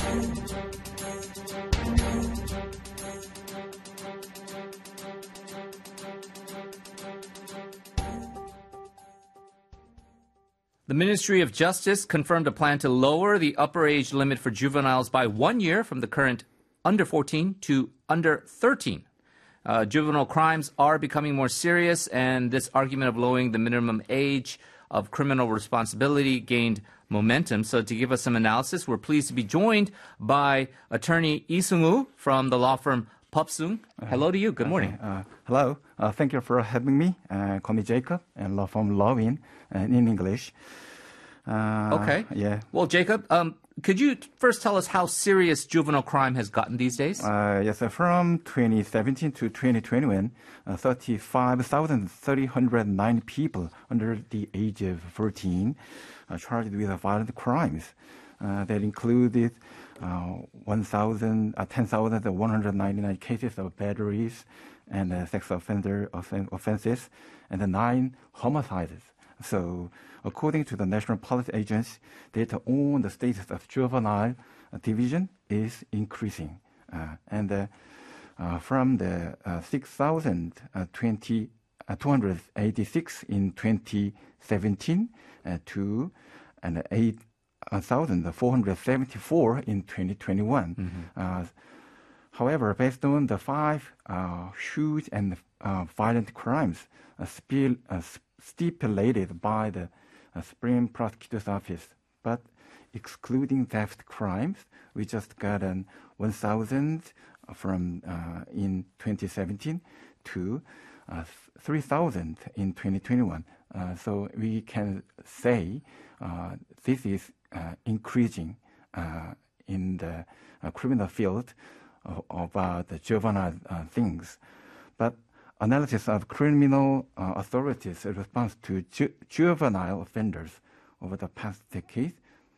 The Ministry of Justice confirmed a plan to lower the upper age limit for juveniles by 1 year from the current under 14 to under 13. Juvenile crimes are becoming more serious, and this argument of lowering the minimum age of criminal responsibility gained momentum. So to give us some analysis, we're pleased to be joined by attorney Lee Sung-woo from the law firm Popsung. Hello to you. Good morning. Hello. Thank you for having me. Call me Jacob, and law firm Lawin in English. Okay. Yeah. Well, Jacob, could you first tell us how serious juvenile crime has gotten these days? Yes, from 2017 to 2021, 35,309 people under the age of 14 charged with violent crimes. That included 10,199 cases of batteries and sex offenses and 9 homicides. So, according to the National Police Agency, data on the status of juvenile division is increasing. From the 6,286 in 2017 to 8,474 in 2021. However, based on the 5 huge and violent crimes stipulated by the Supreme Prosecutor's Office, but excluding theft crimes, we just got 1,000 from in 2017 to 3,000 in 2021. So we can say this is increasing in the criminal field about the juvenile things. But analysis of criminal authorities' response to juvenile offenders over the past decade,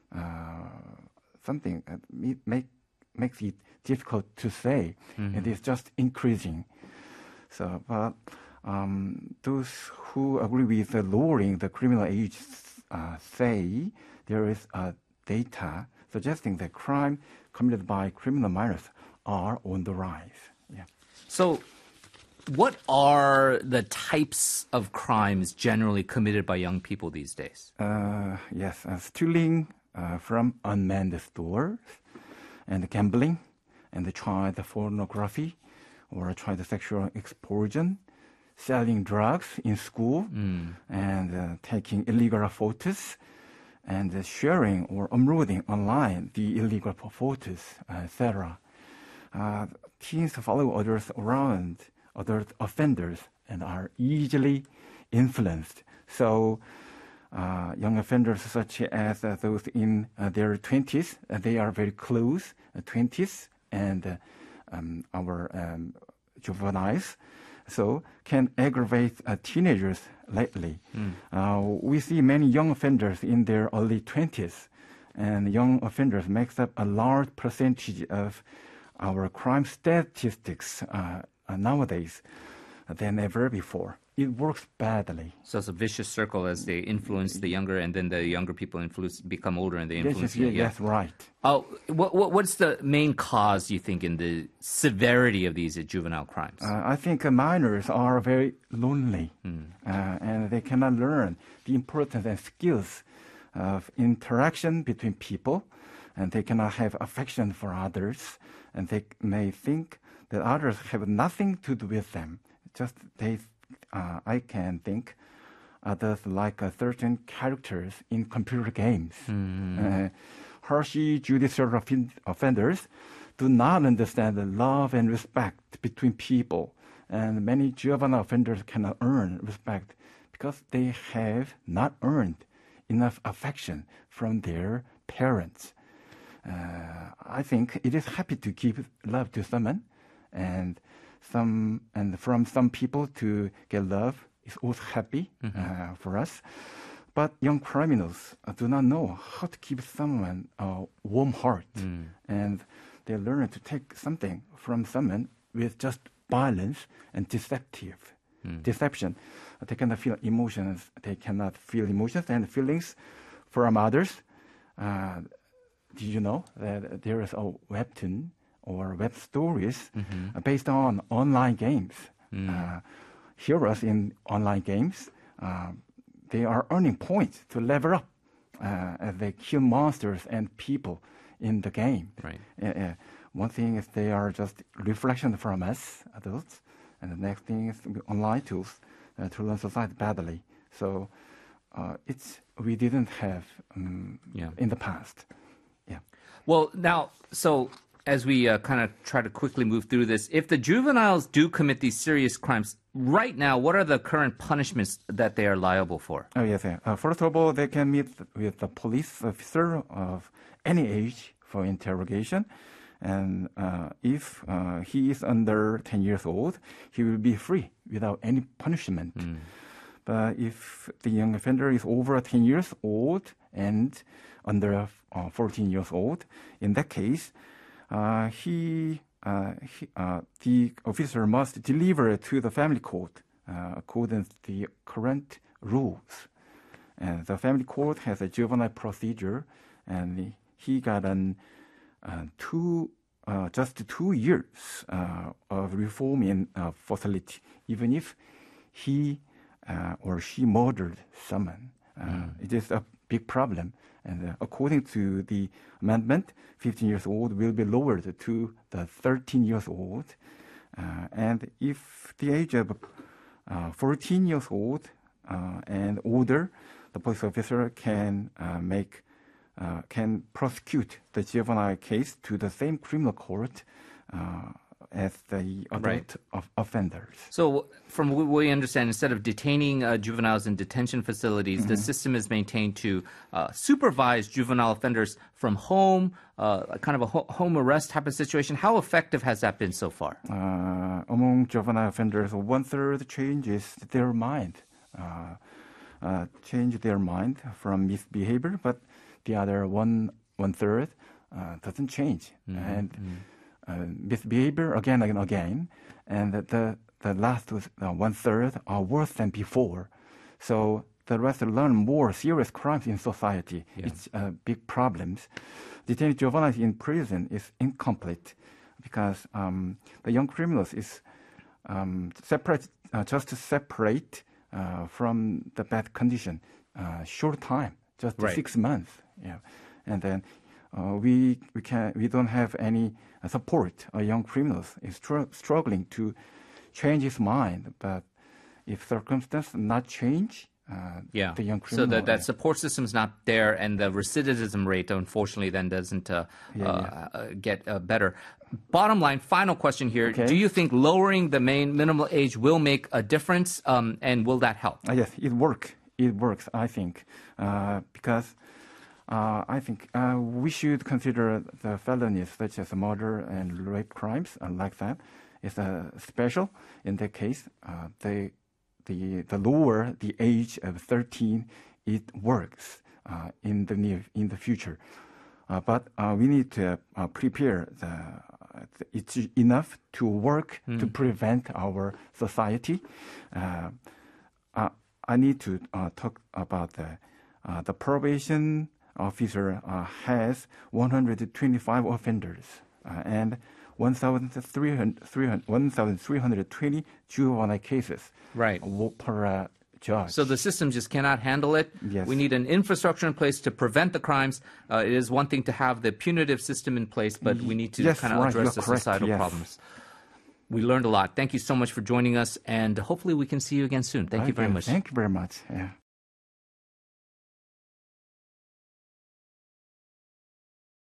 something makes it difficult to say. It is just increasing. So, but those who agree with lowering the criminal age say there is data suggesting that crime committed by criminal minors are on the rise. Yeah. So, what are the types of crimes generally committed by young people these days? Yes, stealing from unmanned stores, and gambling, and child pornography, or child sexual explosion, selling drugs in school, and taking illegal photos, and sharing or uploading online the illegal photos, etc. Teens follow others around, other offenders, and are easily influenced. So young offenders such as those in their 20s, they are very close, 20s, and our juveniles, so can aggravate teenagers lately. We see many young offenders in their early 20s, and young offenders makes up a large percentage of our crime statistics nowadays than ever before. It works badly. So it's a vicious circle as they influence the younger, and then the younger people become older and they influence Yes, yes, right. What's the main cause, you think, in the severity of these juvenile crimes? I think minors are very lonely, and they cannot learn the importance and skills of interaction between people, and they cannot have affection for others, and they may think that others have nothing to do with them. Just I can think others like certain characters in computer games. Harshly judicial offenders do not understand the love and respect between people, and many juvenile offenders cannot earn respect because they have not earned enough affection from their parents. I think it is happy to give love to someone, and from some people to get love is also happy for us. But young criminals do not know how to give someone a warm heart, and they learn to take something from someone with just violence and deception. They cannot feel emotions. They cannot feel emotions and feelings from others. did you know that there is a webtoon or web stories based on online games? Heroes in online games, they are earning points to level up as they kill monsters and people in the game. Right. One thing is they are just reflection from us, adults, and the next thing is online tools to learn society badly. So we didn't have in the past. Yeah. Well, now, so as we kind of try to quickly move through this, if the juveniles do commit these serious crimes, right now, what are the current punishments that they are liable for? Oh, yes. First of all, they can meet with the police officer of any age for interrogation. And if he is under 10 years old, he will be free without any punishment. But if the young offender is over 10 years old and under 14 years old, in that case, the officer must deliver it to the family court according to the current rules. And the family court has a juvenile procedure, and he got just 2 years of reform in facility, even if he or she murdered someone. It is a big problem. And according to the amendment, 15 years old will be lowered to the 13 years old. And if the age of 14 years old and older, the police officer can prosecute the juvenile case to the same criminal court as the adult offenders. So from what we understand, instead of detaining juveniles in detention facilities, the system is maintained to supervise juvenile offenders from home, kind of a home arrest type of situation. How effective has that been so far? Among juvenile offenders, 1/3 changes their mind from misbehavior, but the other one-third doesn't change. Misbehavior again and again, and the last 1/3 are worse than before. So the rest learn more serious crimes in society. Yeah. It's a big problem. Detaining juveniles in prison is incomplete because the young criminals is separate from the bad condition, short time, just 6 months. Yeah, and then we don't have any support. A young criminals is struggling to change his mind, but if circumstances not change, the young criminal. So that support system's not there, and the recidivism rate, unfortunately, then doesn't get better. Bottom line, final question here: Do you think lowering the minimal age will make a difference, and will that help? Yes, it works. It works, I think, because. I think we should consider the felonies such as murder and rape crimes like that is special. In that case, the lower the age of 13, it works in the future. But we need to prepare it's enough to work to prevent our society. I need to talk about the probation officer has 125 offenders and 1,320 juvenile cases per judge. So the system just cannot handle it. Yes. We need an infrastructure in place to prevent the crimes. It is one thing to have the punitive system in place, but we need to kind of address the societal problems. We learned a lot. Thank you so much for joining us, and hopefully we can see you again soon. Thank you very much. Thank you very much. Yeah.